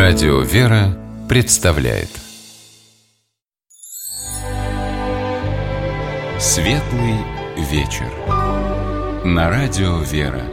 Радио «Вера» представляет Светлый вечер на Радио «Вера».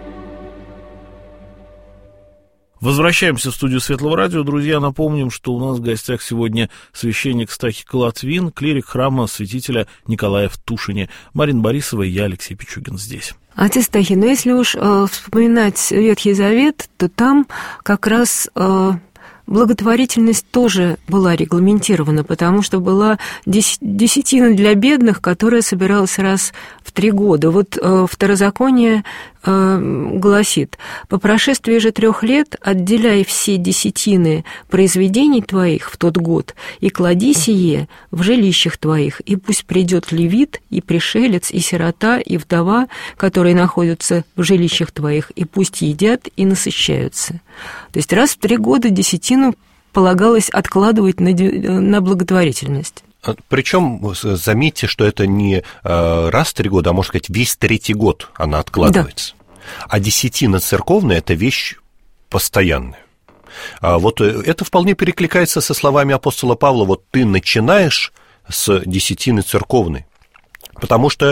Возвращаемся в студию Светлого радио. Друзья, напомним, что у нас в гостях сегодня священник Стахий Колотвин, клирик храма святителя Николая в Тушине. Марина Борисова и я, Алексей Пичугин, здесь. Отец Стахий, но если уж вспоминать Ветхий Завет, то там как раз благотворительность тоже была регламентирована, потому что была десятина для бедных, которая собиралась раз в 3 года. Вот Второзаконие гласит: «По прошествии же 3 лет отделяй все десятины произведений твоих в тот год и клади сие в жилищах твоих, и пусть придет левит, и пришелец, и сирота, и вдова, которые находятся в жилищах твоих, и пусть едят и насыщаются». То есть раз в 3 года десятину полагалось откладывать на благотворительность. Причем, заметьте, что это не раз в 3 года, а, можно сказать, весь 3-й год она откладывается. Да. А десятина церковная – это вещь постоянная. Вот это вполне перекликается со словами апостола Павла: вот ты начинаешь с десятины церковной. Потому что,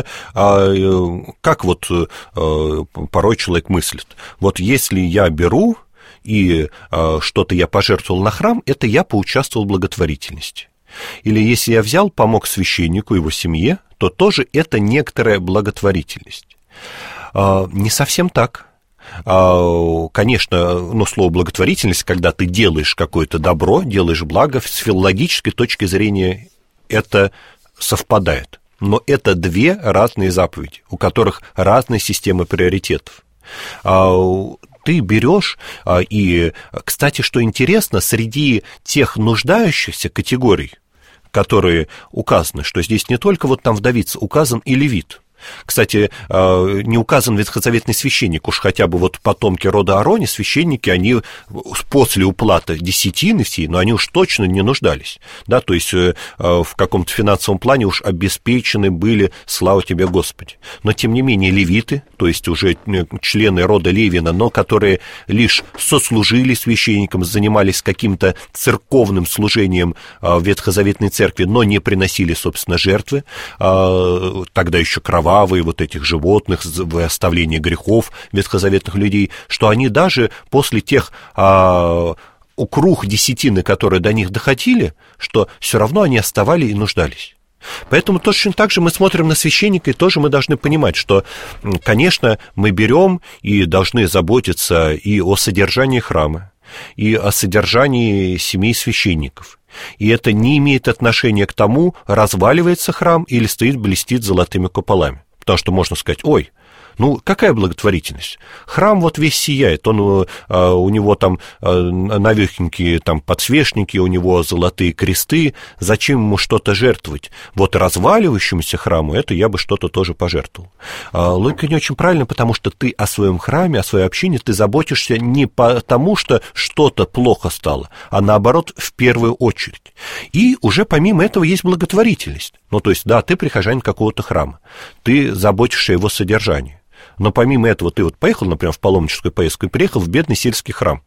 как вот порой человек мыслит, вот если я беру и что-то я пожертвовал на храм, это я поучаствовал в благотворительности. Или если я взял, помог священнику, его семье, то тоже это некоторая благотворительность. Не совсем так. Конечно, слово благотворительность, когда ты делаешь какое-то добро, делаешь благо, с филологической точки зрения это совпадает. Но это 2 разные заповеди, у которых разные системы приоритетов. Ты берешь, и, кстати, что интересно, среди тех нуждающихся категорий, которые указаны, что здесь не только вот там вдовица, указан и левит. Кстати, не указан ветхозаветный священник, уж хотя бы вот потомки рода Аарони, священники, они после уплаты десятины всей, но они уж точно не нуждались, да, то есть в каком-то финансовом плане уж обеспечены были, слава тебе, Господи. Но, тем не менее, левиты, то есть уже члены рода Левина, но которые лишь сослужили священникам, занимались каким-то церковным служением в ветхозаветной церкви, но не приносили, собственно, жертвы, тогда еще кровавые вот этих животных, оставление грехов ветхозаветных людей, что они даже после тех округ десятины, которые до них доходили, что все равно они оставали и нуждались. Поэтому точно так же мы смотрим на священника, и тоже мы должны понимать, что, конечно, мы берем и должны заботиться и о содержании храма, и о содержании семей священников. И это не имеет отношения к тому, разваливается храм или стоит, блестит золотыми куполами. Потому что можно сказать: ой, какая благотворительность? Храм вот весь сияет, у него там новехенькие там подсвечники, у него золотые кресты, зачем ему что-то жертвовать? Вот разваливающемуся храму это я бы что-то тоже пожертвовал. Логика не очень правильная, потому что ты о своем храме, о своей общине ты заботишься не потому, что что-то плохо стало, а наоборот, в первую очередь. И уже помимо этого есть благотворительность. То есть, да, ты прихожанин какого-то храма, ты заботишься о его содержании. Но помимо этого ты вот поехал, например, в паломническую поездку и приехал в бедный сельский храм.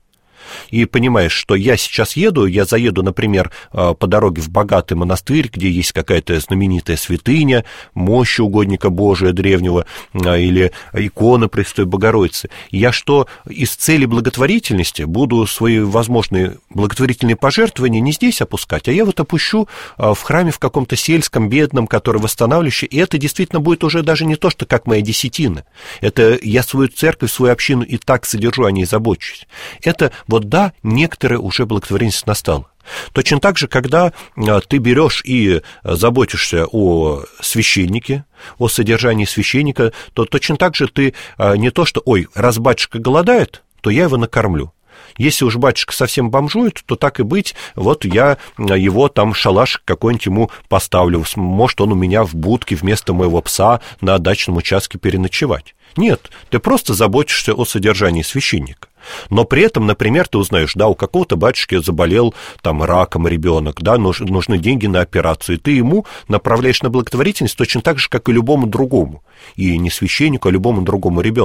И понимаешь, что я сейчас я заеду, например, по дороге в богатый монастырь, где есть какая-то знаменитая святыня, мощь угодника Божия древнего, или икона Пресвятой Богородицы. И я что, из цели благотворительности буду свои возможные благотворительные пожертвования не здесь опускать, а я вот опущу в храме в каком-то сельском, бедном, который восстанавливающий, и это действительно будет уже даже не то, что как моя десятина. Это я свою церковь, свою общину и так содержу, о ней забочусь. Это вот да, некоторая уже благотворительность настала. Точно так же, когда ты берешь и заботишься о священнике, о содержании священника, то точно так же ты не то, что, ой, раз батюшка голодает, то я его накормлю. Если уж батюшка совсем бомжует, то так и быть, вот я его там шалаш какой-нибудь ему поставлю, может он у меня в будке вместо моего пса на дачном участке переночевать. Нет, ты просто заботишься о содержании священника. Но при этом, например, ты узнаешь, да, у какого-то батюшки заболел там раком ребенок, да, нужны деньги на операцию, и ты ему направляешь на благотворительность точно так же, как и любому другому, и не священнику, а любому другому ребенку.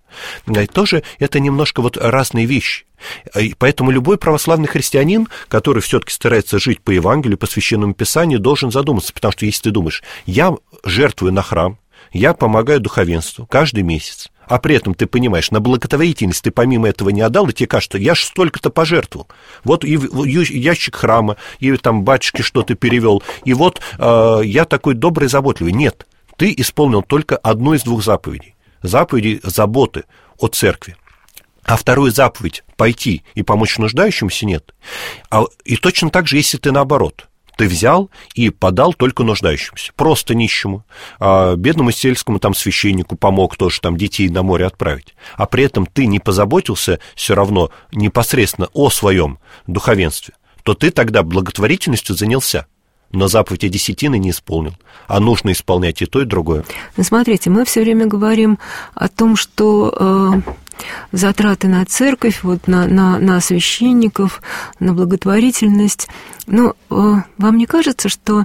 Тоже это немножко вот разные вещи. И поэтому любой православный христианин, который все-таки старается жить по Евангелию, по Священному Писанию, должен задуматься, потому что если ты думаешь, я жертвую на храм, я помогаю духовенству каждый месяц, а при этом ты понимаешь, на благотворительность ты помимо этого не отдал, и тебе кажется, я же столько-то пожертвовал. Вот и ящик храма, и там батюшке что-то перевел, и вот я такой добрый, заботливый. Нет, ты исполнил только одну из двух заповедей. Заповеди заботы о церкви. А вторую заповедь пойти и помочь нуждающимся нет. И точно так же, если ты наоборот. Ты взял и подал только нуждающимся, просто нищему, бедному сельскому там священнику помог тоже там детей на море отправить, а при этом ты не позаботился все равно непосредственно о своем духовенстве, то ты тогда благотворительностью занялся, но заповедь о десятины не исполнил, а нужно исполнять и то, и другое. Смотрите, мы все время говорим о том, что затраты на церковь, вот на священников, на благотворительность. Но вам не кажется, что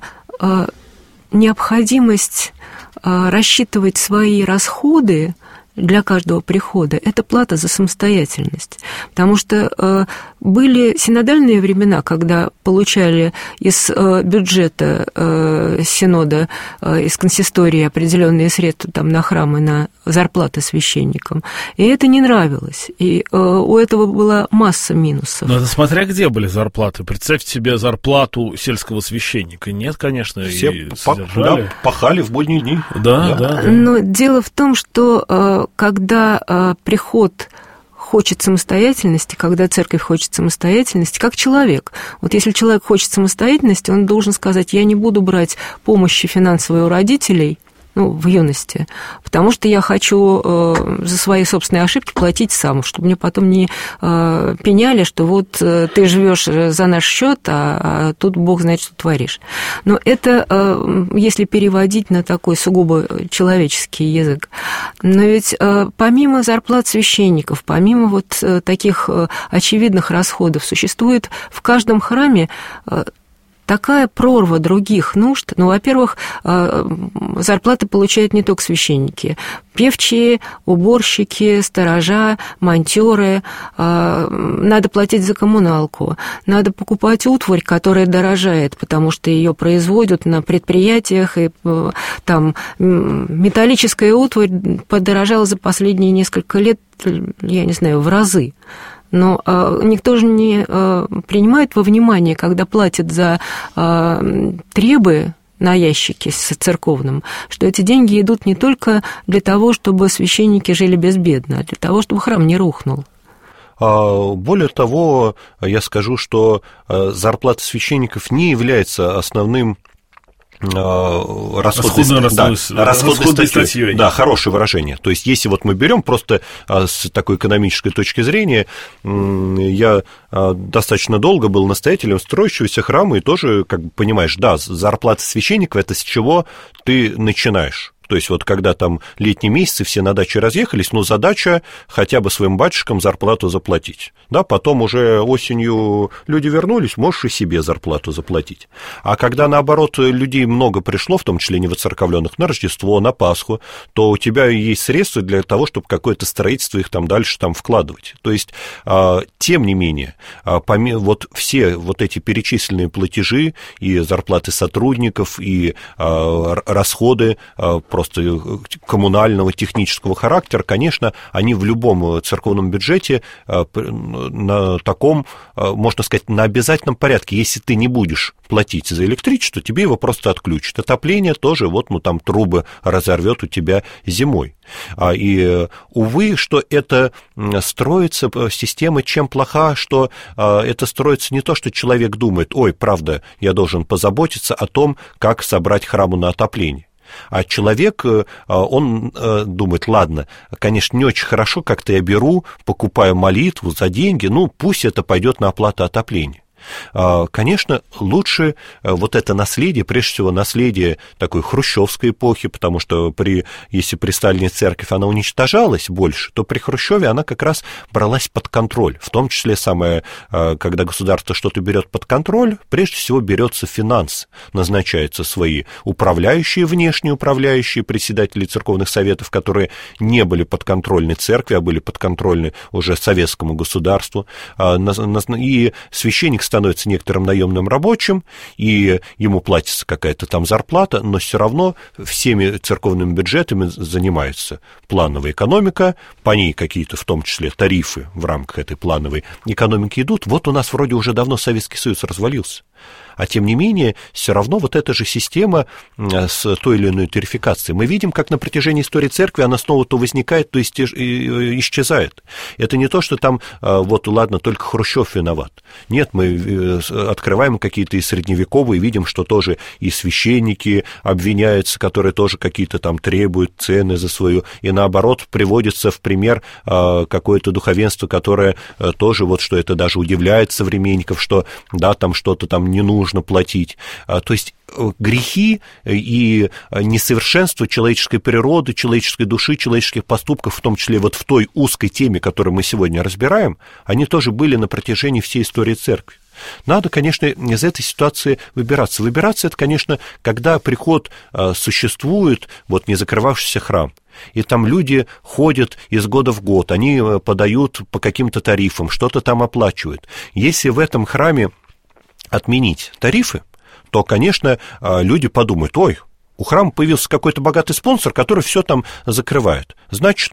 необходимость рассчитывать свои расходы для каждого прихода – это плата за самостоятельность. Потому что были синодальные времена, когда получали из бюджета синода, из консистории определенные средства там, на храмы, на зарплаты священникам. И это не нравилось. И у этого была масса минусов. Но это смотря где были зарплаты. Представьте себе зарплату сельского священника. Нет, конечно, все и содержали. Пахали в будние дни. Да. Но дело в том, что когда приход хочет самостоятельности, когда церковь хочет самостоятельности, как человек. Вот если человек хочет самостоятельности, он должен сказать, я не буду брать помощи финансовой у родителей, в юности, потому что я хочу за свои собственные ошибки платить сам, чтобы мне потом не пеняли, что вот ты живешь за наш счет, а тут Бог знает, что творишь. Но это если переводить на такой сугубо человеческий язык. Но ведь помимо зарплат священников, помимо вот таких очевидных расходов, существует в каждом храме такая прорва других нужд. Во-первых, зарплаты получают не только священники. Певчие, уборщики, сторожа, монтёры. Надо платить за коммуналку. Надо покупать утварь, которая дорожает, потому что ее производят на предприятиях. И там металлическая утварь подорожала за последние несколько лет, я не знаю, в разы. Но никто же не принимает во внимание, когда платят за требы на ящике с церковным, что эти деньги идут не только для того, чтобы священники жили безбедно, а для того, чтобы храм не рухнул. Более того, я скажу, что зарплата священников не является основным расходной статьей. Да, хорошее выражение. То есть, если вот мы берем просто с такой экономической точки зрения, я достаточно долго был настоятелем строящегося храма, и тоже, как бы понимаешь, да, зарплата священников – это с чего ты начинаешь. То есть, вот когда там летние месяцы все на даче разъехались, задача хотя бы своим батюшкам зарплату заплатить. Да, потом уже осенью люди вернулись, можешь и себе зарплату заплатить. А когда, наоборот, людей много пришло, в том числе невоцерковленных, на Рождество, на Пасху, то у тебя есть средства для того, чтобы какое-то строительство их там дальше там вкладывать. То есть, тем не менее, вот все вот эти перечисленные платежи и зарплаты сотрудников, и расходы просто коммунального, технического характера, конечно, они в любом церковном бюджете на таком, можно сказать, на обязательном порядке. Если ты не будешь платить за электричество, тебе его просто отключат. Отопление тоже, там трубы разорвет у тебя зимой. И, увы, что это строится, система чем плоха, что это строится не то, что человек думает, ой, правда, я должен позаботиться о том, как собрать храму на отопление. А человек, он думает, ладно, конечно, не очень хорошо, как-то я беру, покупаю молитву за деньги, пусть это пойдет на оплату отопления. Конечно, лучше вот это наследие, прежде всего наследие такой хрущевской эпохи, потому что если при Сталине церковь, она уничтожалась больше, то при Хрущеве она как раз бралась под контроль, в том числе когда государство что-то берет под контроль, прежде всего берется финанс, назначаются свои управляющие, внешние управляющие, председатели церковных советов, которые не были подконтрольны церкви, а были подконтрольны уже советскому государству, и священник становится некоторым наемным рабочим, и ему платится какая-то там зарплата, но все равно всеми церковными бюджетами занимается плановая экономика, по ней какие-то, в том числе, тарифы в рамках этой плановой экономики идут. Вот у нас вроде уже давно Советский Союз развалился. А тем не менее, все равно вот эта же система с той или иной тарификацией. Мы видим, как на протяжении истории церкви она снова то возникает, то исчезает. Это не то, что там, вот ладно, только Хрущев виноват. Нет, мы открываем какие-то и средневековые, видим, что тоже и священники обвиняются, которые тоже какие-то там требуют цены за свою, и наоборот приводится в пример какое-то духовенство, которое тоже вот, что это даже удивляет современников, что да, там что-то там не нужно платить. То есть грехи и несовершенство человеческой природы, человеческой души, человеческих поступков, в том числе вот в той узкой теме, которую мы сегодня разбираем, они тоже были на протяжении всей истории церкви. Надо, конечно, из этой ситуации выбираться. Выбираться — это, конечно, когда приход существует, вот не закрывавшийся храм, и там люди ходят из года в год, они подают по каким-то тарифам, что-то там оплачивают. Если в этом храме отменить тарифы, то, конечно, люди подумают: ой, у храма появился какой-то богатый спонсор, который все там закрывает. Значит,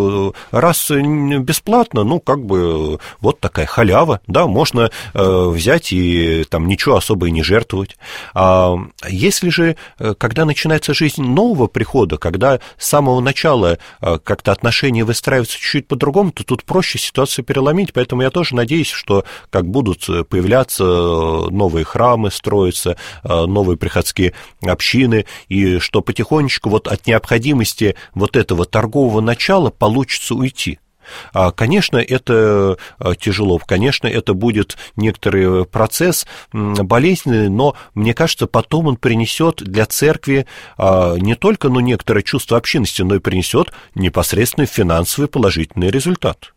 раз бесплатно, как бы вот такая халява, да, можно взять и там ничего особо и не жертвовать. А если же, когда начинается жизнь нового прихода, когда с самого начала как-то отношения выстраиваются чуть-чуть по-другому, то тут проще ситуацию переломить. Поэтому я тоже надеюсь, что как будут появляться новые храмы, строиться новые приходские общины, и что потихонечку вот от необходимости вот этого торгового начала получится уйти. Конечно, это тяжело, конечно, это будет некоторый процесс болезненный, но, мне кажется, потом он принесет для церкви не только некоторое чувство общинности, но и принесет непосредственно финансовый положительный результат.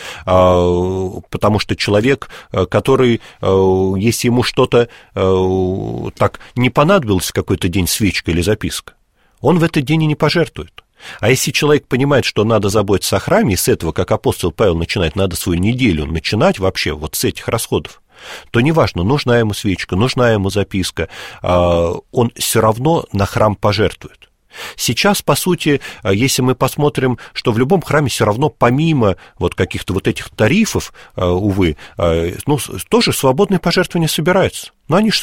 Потому что человек, который, если ему что-то так не понадобилось в какой-то день, свечка или записка, он в этот день и не пожертвует. А если человек понимает, что надо заботиться о храме, и с этого, как апостол Павел начинает, надо свою неделю начинать вообще вот с этих расходов, то неважно, нужна ему свечка, нужна ему записка, он все равно на храм пожертвует. Сейчас, по сути, если мы посмотрим, что в любом храме все равно помимо вот каких-то вот этих тарифов, увы, тоже свободные пожертвования собираются. Но они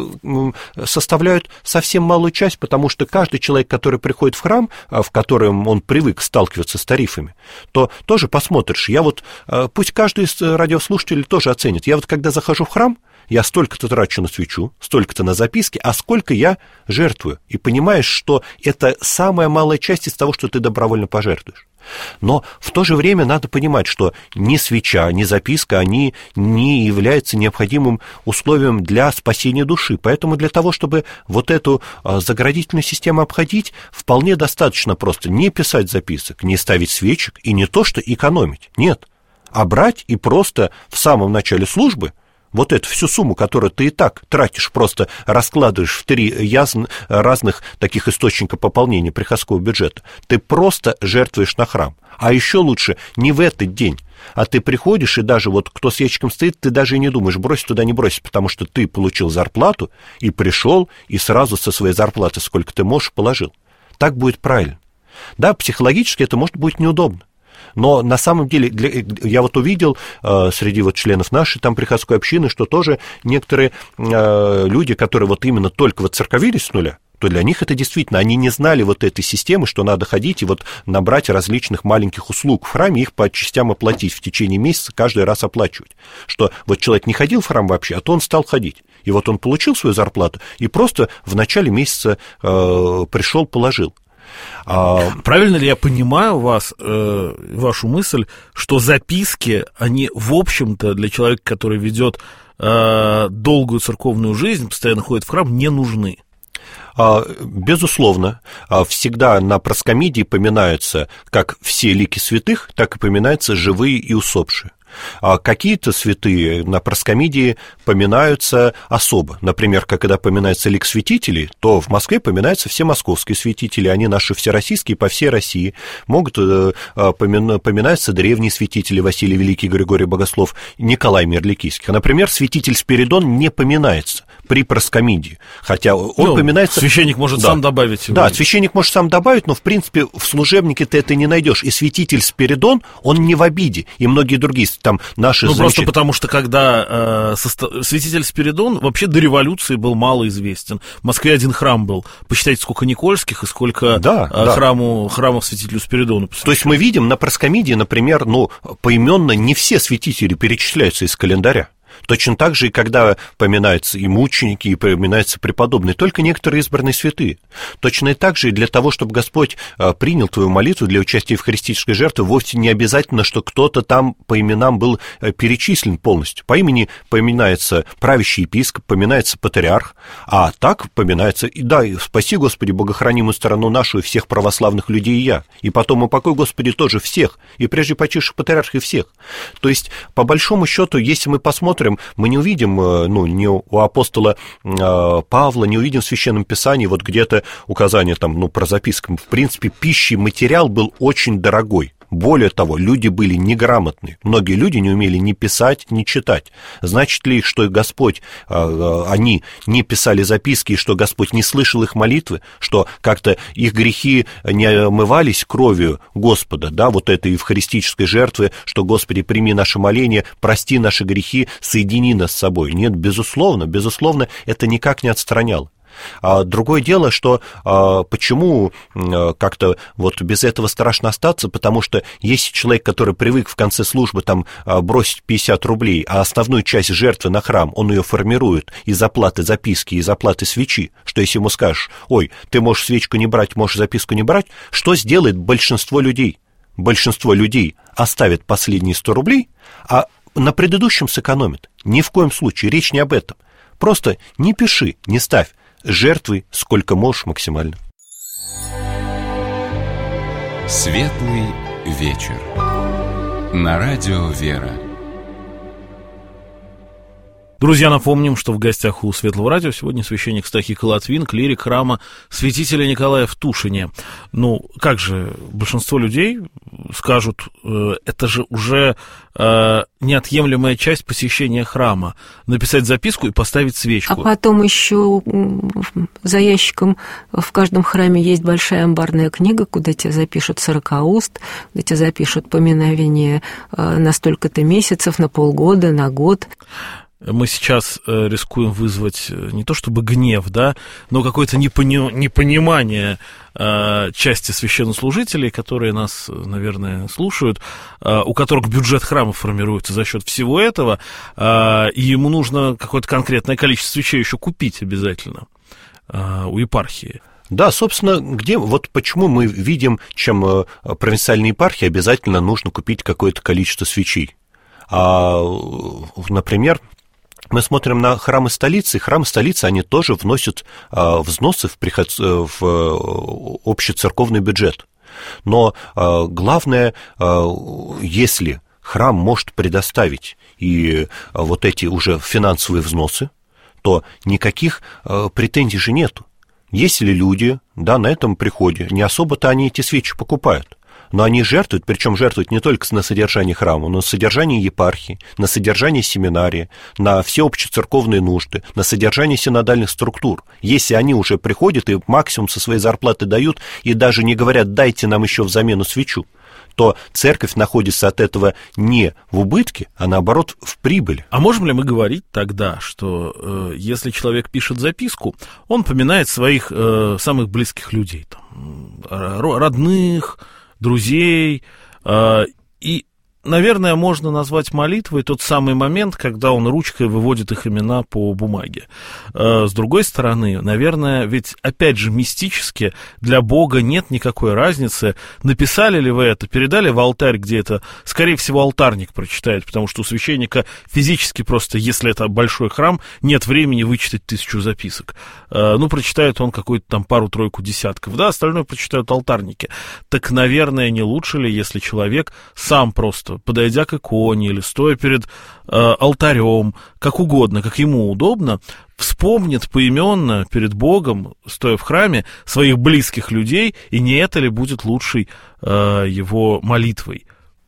составляют совсем малую часть, потому что каждый человек, который приходит в храм, в котором он привык сталкиваться с тарифами, то тоже посмотришь. Пусть каждый из радиослушателей тоже оценит. Я вот когда захожу в храм, я столько-то трачу на свечу, столько-то на записки, а сколько я жертвую. И понимаешь, что это самая малая часть из того, что ты добровольно пожертвуешь. Но в то же время надо понимать, что ни свеча, ни записка, они не являются необходимым условием для спасения души. Поэтому для того, чтобы вот эту заградительную систему обходить, вполне достаточно просто не писать записок, не ставить свечек и не то, что экономить. Нет, а брать и просто в самом начале службы вот эту всю сумму, которую ты и так тратишь, просто раскладываешь в 3 разных таких источника пополнения приходского бюджета, ты просто жертвуешь на храм. А еще лучше не в этот день, а ты приходишь, и даже вот кто с ящиком стоит, ты даже и не думаешь, бросить туда, не бросить, потому что ты получил зарплату и пришел, и сразу со своей зарплаты, сколько ты можешь, положил. Так будет правильно. Да, психологически это может быть неудобно. Но на самом деле, я вот увидел среди вот членов нашей там приходской общины, что тоже некоторые люди, которые вот именно только воцерковились с нуля, то для них это действительно, они не знали вот этой системы, что надо ходить и вот набрать различных маленьких услуг в храме, их по частям оплатить, в течение месяца каждый раз оплачивать. Что вот человек не ходил в храм вообще, а то он стал ходить. И вот он получил свою зарплату и просто в начале месяца пришел, положил. Правильно ли я понимаю вас, вашу мысль, что записки, они, в общем-то, для человека, который ведет долгую церковную жизнь, постоянно ходит в храм, не нужны? Безусловно, всегда на проскомидии поминаются как все лики святых, так и поминаются живые и усопшие. Какие-то святые на проскомидии поминаются особо. Например, когда поминается лик святителей, то в Москве поминаются все московские святители, они наши всероссийские по всей России. Могут поминаются древние святители Василий Великий, Григорий Богослов, Николай Мирликийский. Например, святитель Спиридон не поминается при проскомидии, хотя он поминается... Священник может сам добавить его. Да, священник может сам добавить, но, в принципе, в служебнике ты это не найдешь. И святитель Спиридон, он не в обиде, и многие другие там наши... Просто потому что, когда святитель Спиридон вообще до революции был мало известен. В Москве один храм был. Посчитайте, сколько Никольских и сколько храмов святителю Спиридону. То есть мы видим на проскомидии, например, поименно не все святители перечисляются из календаря. Точно так же, и когда поминаются и мученики, и поминаются преподобные, только некоторые избранные святые. Точно и так же, и для того, чтобы Господь принял твою молитву для участия в христической жертве, вовсе не обязательно, что кто-то там по именам был перечислен полностью. По имени поминается правящий епископ, поминается патриарх, а так поминается, и спаси, Господи, богохранимую страну нашу и всех православных людей и я, и потом упокой, Господи, тоже всех, и прежде почивших патриархов и всех. То есть, по большому счету, если мы посмотрим, мы не увидим, ни у апостола Павла, не увидим в Священном Писании вот где-то указание там, про записку. В принципе, пищи материал был очень дорогой. Более того, люди были неграмотны. Многие люди не умели ни писать, ни читать. Значит ли, что Господь, они не писали записки, и что Господь не слышал их молитвы, что как-то их грехи не омывались кровью Господа, да, вот этой евхаристической жертвы, что, Господи, прими наше моление, прости наши грехи, соедини нас с собой. Нет, безусловно, это никак не отстраняло. Другое дело, что почему как-то вот без этого страшно остаться, потому что если человек, который привык в конце службы там бросить 50 рублей, а основную часть жертвы на храм, он ее формирует из оплаты записки, из оплаты свечи, что если ему скажешь, ой, ты можешь свечку не брать, можешь записку не брать, что сделает большинство людей? Большинство людей оставит последние 100 рублей, а на предыдущем сэкономит. Ни в коем случае, речь не об этом. Просто не пиши, не ставь. Жертвуй сколько можешь максимально. Светлый вечер. На радио «Вера». Друзья, напомним, что в гостях у Светлого радио сегодня священник Стахий Колотвин, клирик храма святителя Николая в Тушине. Как же, большинство людей скажут, это же уже неотъемлемая часть посещения храма. Написать записку и поставить свечку. А потом еще за ящиком в каждом храме есть большая амбарная книга, куда тебе запишут 40 уст, куда тебе запишут поминовение на столько-то месяцев, на полгода, на год. Мы сейчас рискуем вызвать не то чтобы гнев, да, но какое-то непонимание части священнослужителей, которые нас, наверное, слушают, у которых бюджет храма формируется за счет всего этого, и ему нужно какое-то конкретное количество свечей еще купить обязательно у епархии. Да, собственно, вот почему мы видим, чем провинциальной епархии обязательно нужно купить какое-то количество свечей. Например, мы смотрим на храмы столицы, они тоже вносят взносы в общецерковный бюджет. Но главное, если храм может предоставить и вот эти уже финансовые взносы, то никаких претензий же нету. Если люди, да, на этом приходе, не особо-то они эти свечи покупают. Но они жертвуют, причем жертвуют не только на содержание храма, но на содержание епархии, на содержание семинарии, на все общецерковные нужды, на содержание синодальных структур. Если они уже приходят и максимум со своей зарплаты дают, и даже не говорят, дайте нам еще взамену свечу, то церковь находится от этого не в убытке, а наоборот в прибыли. А можем ли мы говорить тогда, что если человек пишет записку, он поминает своих самых близких людей, там, родных, друзей, и наверное, можно назвать молитвой тот самый момент, когда он ручкой выводит их имена по бумаге. С другой стороны, наверное, ведь, опять же, мистически для Бога нет никакой разницы, написали ли вы это, передали в алтарь, где это, скорее всего, алтарник прочитает, потому что у священника физически просто, если это большой храм, нет времени вычитать 1000 записок. Прочитает он какую-то там пару-тройку десятков, да, остальное прочитают алтарники. Так, наверное, не лучше ли, если человек сам просто, подойдя к иконе или стоя перед алтарем, как угодно, как ему удобно, вспомнит поименно перед Богом, стоя в храме, своих близких людей, и не это ли будет лучшей его молитвой?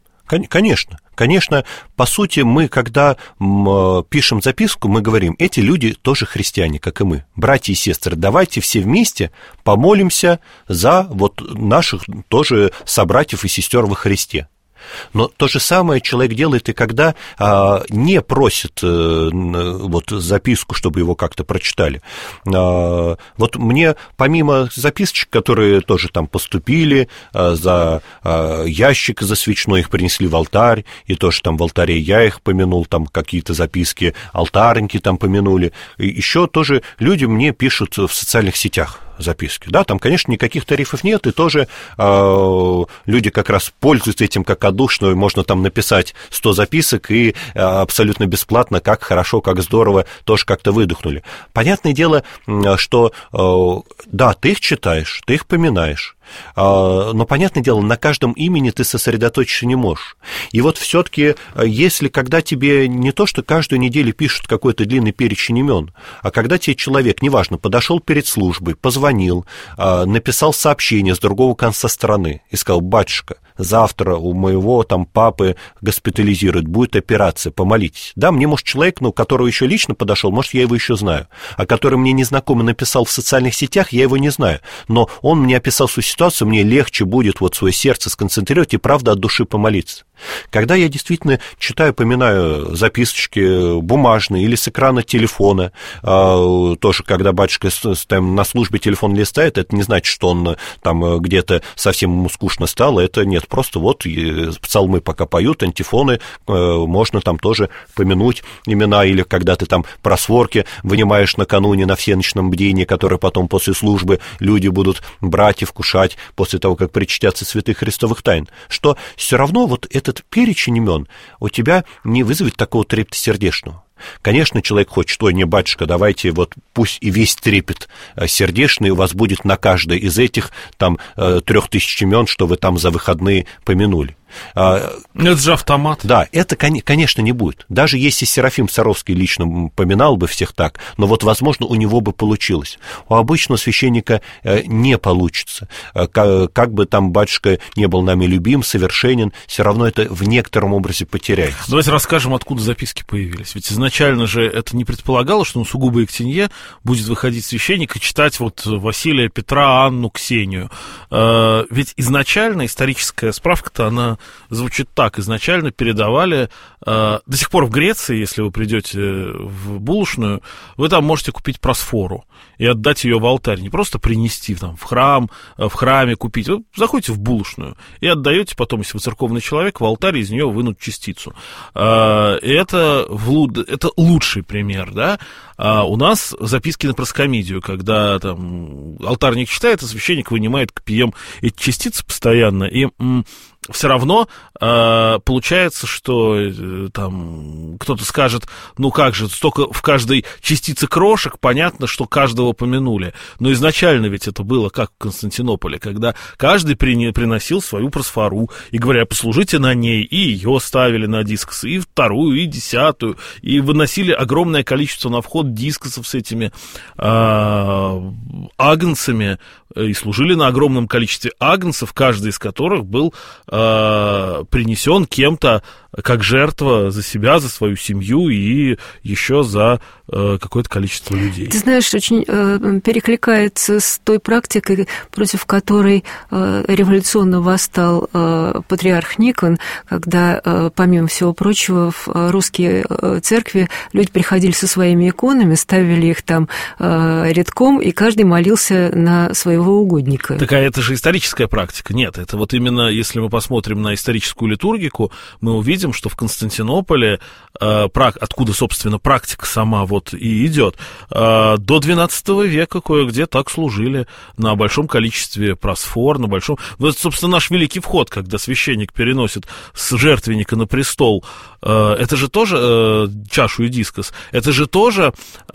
Конечно, по сути, мы, когда пишем записку, мы говорим, эти люди тоже христиане, как и мы, братья и сестры, давайте все вместе помолимся за вот наших тоже собратьев и сестер во Христе. Но то же самое человек делает и когда не просит вот записку, чтобы его как-то прочитали. Вот мне помимо записочек, которые тоже там поступили, за ящик за свечной их принесли в алтарь, и тоже там в алтаре я их помянул, там какие-то записки, алтарники там помянули, и еще тоже люди мне пишут в социальных сетях записки. Да, там, конечно, никаких тарифов нет, и тоже люди как раз пользуются этим как отдушиной, можно там написать 100 записок, и абсолютно бесплатно, как хорошо, как здорово, тоже как-то выдохнули. Понятное дело, что, да, ты их читаешь, ты их поминаешь, но, понятное дело, на каждом имени ты сосредоточиться не можешь. И вот все-таки, если когда тебе не то, что каждую неделю пишут какой-то длинный перечень имен, а когда тебе человек, неважно, подошел перед службой, позвонил, написал сообщение с другого конца страны и сказал: батюшка, завтра у моего там папы госпитализируют, будет операция, помолитесь. Да, мне, может, человек, которого еще лично подошел, может, я его еще знаю, а который мне незнакомый написал в социальных сетях, я его не знаю, но он мне описал свою ситуацию, мне легче будет вот свое сердце сконцентрировать и, правда, от души помолиться. Когда я действительно читаю, поминаю записочки бумажные или с экрана телефона, тоже когда батюшка на службе телефон листает, это не значит, что он там где-то совсем ему скучно стало, это нет, просто вот псалмы пока поют, антифоны, можно там тоже помянуть имена, или когда ты там просворки вынимаешь накануне на всеночном бдении, которые потом после службы люди будут брать и вкушать после того, как причтятся святых христовых тайн, что все равно вот этот перечень имен у тебя не вызовет такого трепета сердечного. Конечно, человек хочет: ой, не, батюшка, давайте вот пусть и весь трепет сердечный у вас будет на каждой из этих там 3000 имен, что вы там за выходные помянули. Это же автомат. Да, это, конечно, не будет. Даже если Серафим Саровский лично поминал бы всех так, но вот, возможно, у него бы получилось. У обычного священника не получится. Как бы там батюшка не был нами любим, совершенен, все равно это в некотором образе потеряется. Давайте расскажем, откуда записки появились. Ведь изначально же это не предполагалось, что сугубо Ектенье будет выходить священник и читать вот Василия, Петра, Анну, Ксению. Ведь изначально историческая справка-то, она звучит так: изначально передавали, до сих пор в Греции, если вы придете в булочную, вы там можете купить просфору и отдать ее в алтарь, не просто принести там в храме купить. Вы заходите в булочную и отдаете потом, если вы церковный человек, в алтарь, из нее вынуть частицу. Это лучший пример, да? У нас записки на проскомидию, когда там алтарник читает, а священник вынимает копием эти частицы постоянно, и все равно получается, что там кто-то скажет: ну как же, столько в каждой частице крошек, понятно, что каждого помянули. Но изначально ведь это было как в Константинополе, когда каждый приносил свою просфору, и говоря: послужите на ней, и ее ставили на дискос, и вторую, и 10-ю, и выносили огромное количество на вход дискосов с этими агнцами, и служили на огромном количестве агнцев, каждый из которых был принесен кем-то как жертва за себя, за свою семью и еще за какое-то количество людей. Ты знаешь, очень перекликается с той практикой, против которой революционно восстал патриарх Никон, когда, помимо всего прочего, в русские церкви люди приходили со своими иконами, ставили их там рядком, и каждый молился на своего угодника. Так, а это же историческая практика. Нет, это вот именно, если мы посмотрим на историческую литургику, мы увидим, что в Константинополе, откуда, собственно, практика сама вот и идет, до XII века кое-где так служили на большом количестве просфор, на большом... Вот, собственно, наш Великий Вход, когда священник переносит с жертвенника на престол, это же тоже чашу и дискос, это же тоже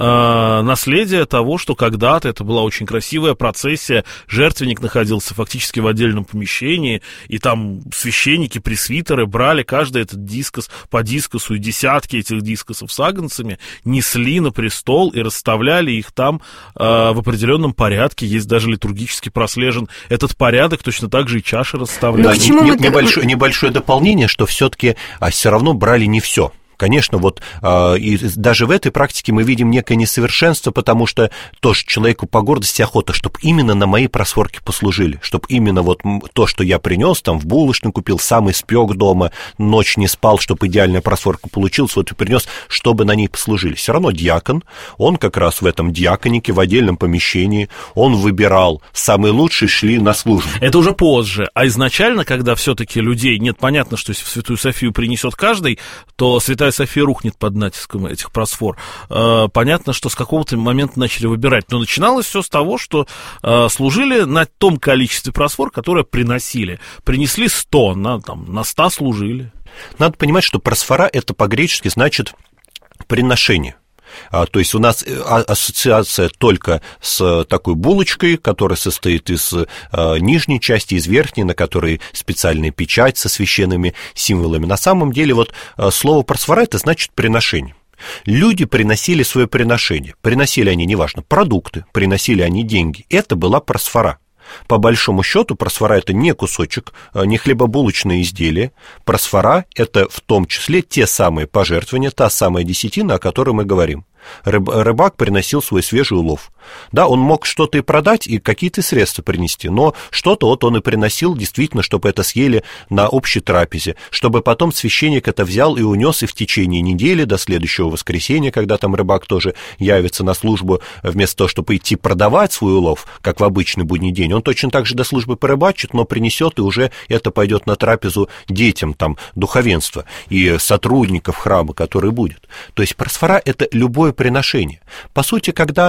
наследие того, что когда-то это была очень красивая процессия, жертвенник находился фактически в отдельном помещении, и там священники, пресвитеры брали каждый этот дискос по дискосу, и десятки этих дискосов с агнцами несли на престол и расставляли их там в определенном порядке. Есть даже литургически прослежен этот порядок, точно так же и чаши расставляли. Да, небольшое дополнение, что все-таки все равно брали не все. Конечно, вот и даже в этой практике мы видим некое несовершенство, потому что тоже человеку по гордости охота, чтобы именно на мои просфорки послужили, чтобы именно вот то, что я принес, там в булочную купил, сам испек дома, ночь не спал, чтобы идеальная просфорка получилась, вот и принес, чтобы на ней послужили. Все равно диакон, он как раз в этом диаконике, в отдельном помещении, он выбирал самые лучшие, шли на службу. Это уже позже, а изначально, когда все-таки людей, нет, понятно, что если в Святую Софию принесет каждый, то Святая София рухнет под натиском этих просфор. Понятно, что с какого-то момента начали выбирать. Но начиналось все с того, что служили на том количестве просфор, которое приносили. Принесли 100, на 100 служили. Надо понимать, что просфора — это по-гречески значит приношение. То есть у нас ассоциация только с такой булочкой, которая состоит из нижней части, из верхней, на которой специальная печать со священными символами. На самом деле вот слово просфора — это значит приношение. Люди приносили свое приношение. Приносили они, неважно, продукты, приносили они деньги. Это была просфора. По большому счету, просфора — это не кусочек, не хлебобулочное изделие. Просфора — это в том числе те самые пожертвования, та самая десятина, о которой мы говорим. Рыбак приносил свой свежий улов. Да, он мог что-то и продать, и какие-то средства принести, но что-то вот он и приносил действительно, чтобы это съели на общей трапезе, чтобы потом священник это взял и унес и в течение недели до следующего воскресенья, когда там рыбак тоже явится на службу, вместо того, чтобы идти продавать свой улов, как в обычный будний день, он точно так же до службы порыбачит, но принесет, и уже это пойдет на трапезу детям, там, духовенства и сотрудников храма, который будет. То есть просфора — это любое приношение. По сути, когда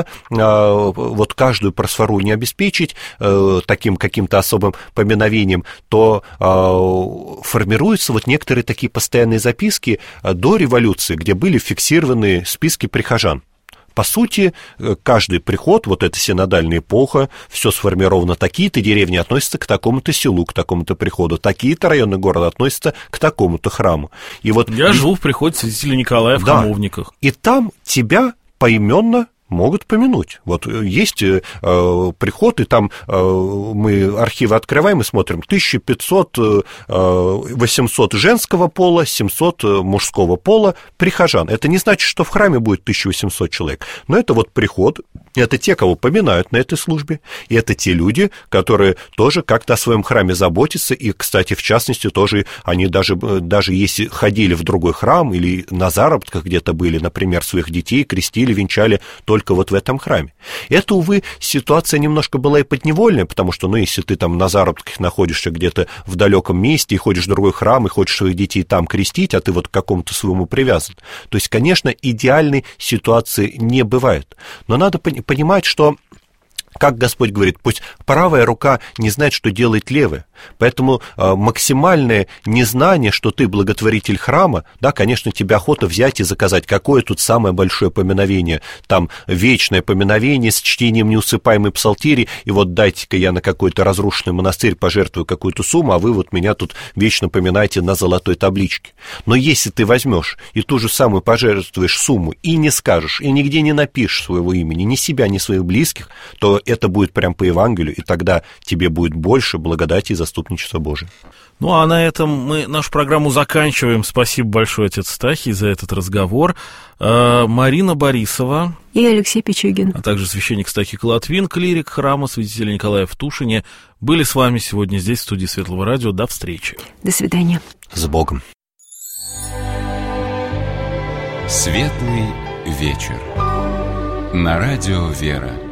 вот каждую просфору не обеспечить таким каким-то особым поминовением, то формируются вот некоторые такие постоянные записки до революции, где были фиксированы списки прихожан. По сути, каждый приход, вот эта синодальная эпоха, все сформировано, такие-то деревни относятся к такому-то селу, к такому-то приходу, такие-то районы города относятся к такому-то храму. И вот я живу в приходе святителя Николая в Хамовниках. И там тебя поименно могут помянуть. Вот есть приход, и там мы архивы открываем и смотрим 1500, 800 женского пола, 700 мужского пола прихожан. Это не значит, что в храме будет 1800 человек, но это вот приход, это те, кого поминают на этой службе, и это те люди, которые тоже как-то о своем храме заботятся, и, кстати, в частности, тоже они даже если ходили в другой храм или на заработках где-то были, например, своих детей крестили, венчали только вот в этом храме. Это, увы, ситуация немножко была и подневольная, потому что, если ты там на заработках находишься где-то в далеком месте и ходишь в другой храм, и хочешь своих детей там крестить, а ты вот к какому-то своему привязан. То есть, конечно, идеальной ситуации не бывает. Но надо понимать, что, как Господь говорит, пусть правая рука не знает, что делает левая. Поэтому максимальное незнание, что ты благотворитель храма, да, конечно, тебе охота взять и заказать, какое тут самое большое поминовение, там вечное поминовение с чтением неусыпаемой псалтири, и вот дайте-ка я на какой-то разрушенный монастырь пожертвую какую-то сумму, а вы вот меня тут вечно поминаете на золотой табличке. Но если ты возьмешь и ту же самую пожертвуешь сумму и не скажешь, и нигде не напишешь своего имени, ни себя, ни своих близких, то это будет прям по Евангелию, и тогда тебе будет больше благодати и заступничества Божия. Ну, а на этом мы нашу программу заканчиваем. Спасибо большое, отец Стахий, за этот разговор. Марина Борисова и Алексей Пичугин, а также священник Стахий Колотвин, клирик храма святителя Николая в Тушине, были с вами сегодня здесь, в студии Светлого Радио. До встречи. До свидания. С Богом. Светлый вечер. На радио «Вера».